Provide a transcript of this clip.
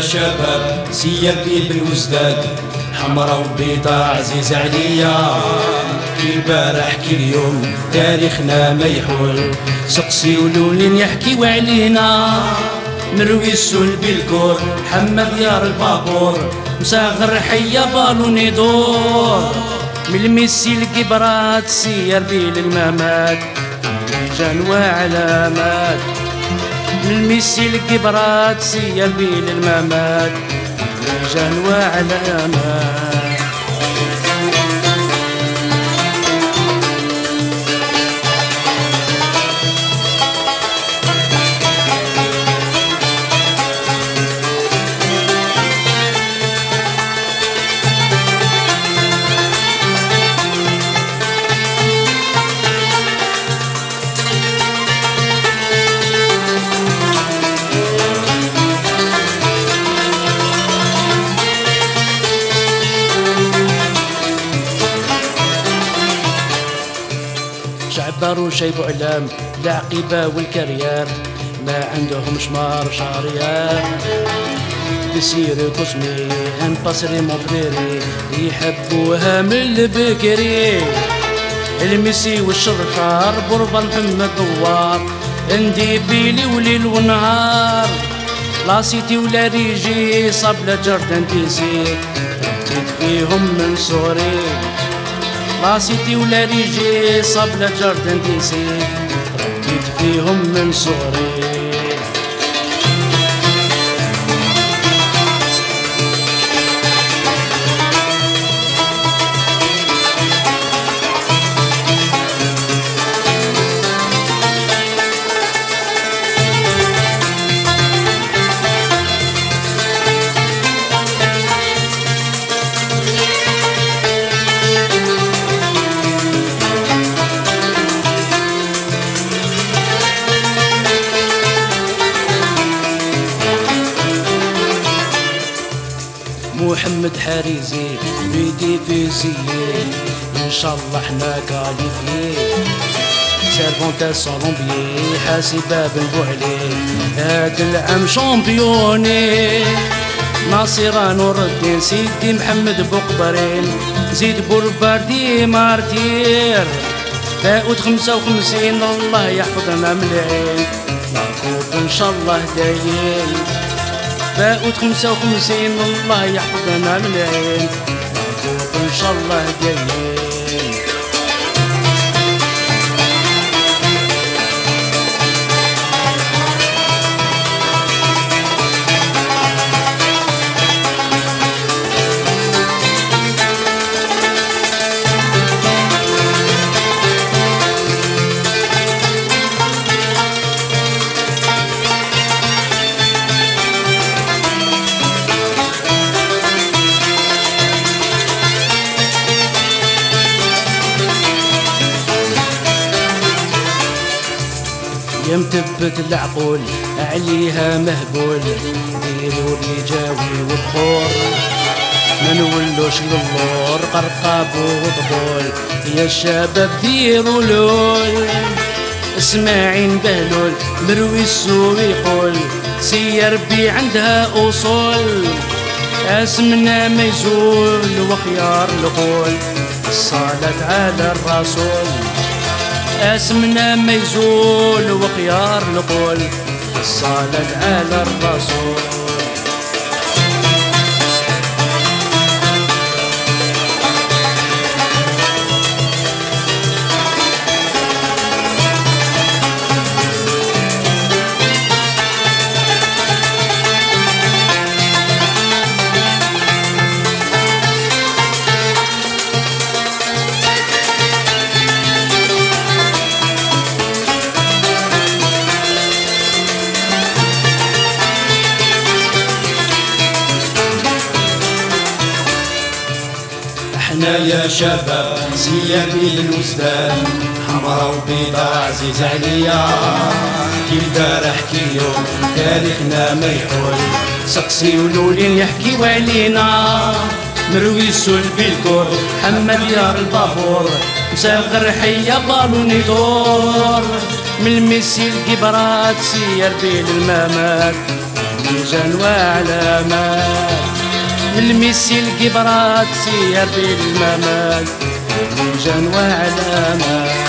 شباب سيبي بالوزداد، حمرا وبيضا عزيز عليا، كي البارح كي اليوم تاريخنا ما يحول، سقسي ولولين يحكيو علينا، نروي السول بالكور حمد ديار البابور، مساغر حيا بالون يدور، من الميسي الكبرات سير بيل الممات، رجال وعلامات، من الميسي الكبرات سير بيل الممات، رجال وعلامات. شعبار وشيب علام العقيبة والكريار، ما عندهم شمار شاريار، بسير قسمي هم بصري مفريري، يحبوها من البكري، المسي والشرخار بربا محمد دوار، اندي بيلي وليل ونهار، لا سيتي ولا ريجي صاب لا جردن تيسي، ربيت فيهم من صغري، لا سيتي ولا ريجي صاب لا جردن تيسي، ربيت فيهم من صغري. محمد حارزي بيدي في زيين، ان شاء الله احنا كاليفيين، سيرفونتا سولومبيي حاسبة بن بوعلي، هاد العام شامبيوني، ناصر نور الدين سيدي محمد بوقبرين، زيد بورباردي مارتير، داود 55 الله يحفظنا من العين، نعقوب ان شاء الله دايين، داود 55 الله يحفظنا من العين، ان شاء الله جايين. يمتبت العقول عليها مهبول، ديروا اللي جاوي والبخور، ما نولوش للور قرقاب وطبول، يا الشباب ديروا لول، اسماعيل بهلول مروي السوق يقول، سي ربي عندها اصول، اسمنا ما يزول وخيار القول، الصلاة على الرسول، اسمنا ما يزول وخيار القول، الصلاة على الرسول. احنا يا شباب سيابي للوزدان، حمرا وبيضا عزيز عليا، كي البارح كي اليوم تاريخنا ما يحول، سقسي ولولين يحكيو علينا، مروي السول بالكور حمد ديار البابور، مساغر حيا بالون يدور، من الميسي الكبرات سير بين الممات، ميجان وعلامات من الميسي الكبرات سير بالممات ميجان وعلامات